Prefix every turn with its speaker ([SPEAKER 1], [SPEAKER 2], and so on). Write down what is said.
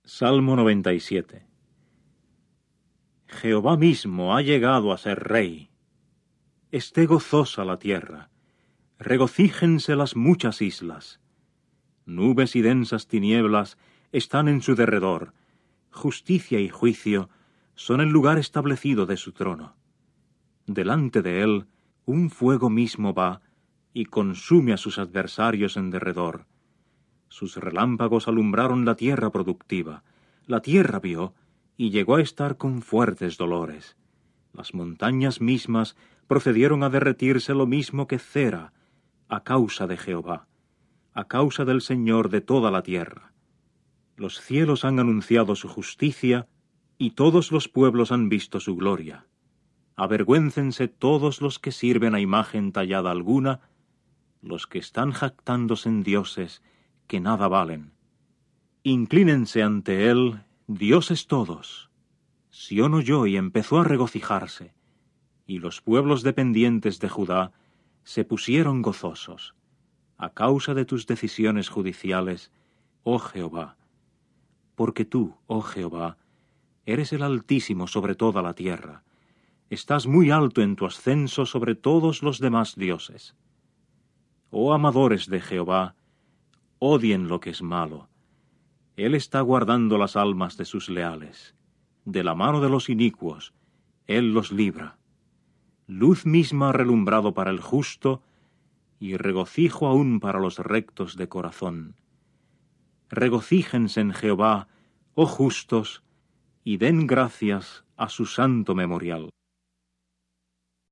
[SPEAKER 1] Salmo 97. Jehová mismo ha llegado a ser rey. Esté gozosa la tierra, regocíjense las muchas islas. Nubes y densas tinieblas están en su derredor, justicia y juicio son el lugar establecido de su trono. Delante de él un fuego mismo va y consume a sus adversarios en derredor. Sus relámpagos alumbraron la tierra productiva. La tierra vio y llegó a estar con fuertes dolores. Las montañas mismas procedieron a derretirse lo mismo que cera, a causa de Jehová, a causa del Señor de toda la tierra. Los cielos han anunciado su justicia, y todos los pueblos han visto su gloria. Avergüéncense todos los que sirven a imagen tallada alguna, los que están jactándose en dioses que nada valen. Inclínense ante él, dioses todos. Sión oyó y empezó a regocijarse, y los pueblos dependientes de Judá se pusieron gozosos, a causa de tus decisiones judiciales, oh Jehová. Porque tú, oh Jehová, eres el Altísimo sobre toda la tierra. Estás muy alto en tu ascenso sobre todos los demás dioses. Oh amadores de Jehová, odien lo que es malo. Él está guardando las almas de sus leales. De la mano de los inicuos, Él los libra. Luz misma ha relumbrado para el justo, y regocijo aún para los rectos de corazón. Regocíjense en Jehová, oh justos, y den gracias a su santo memorial.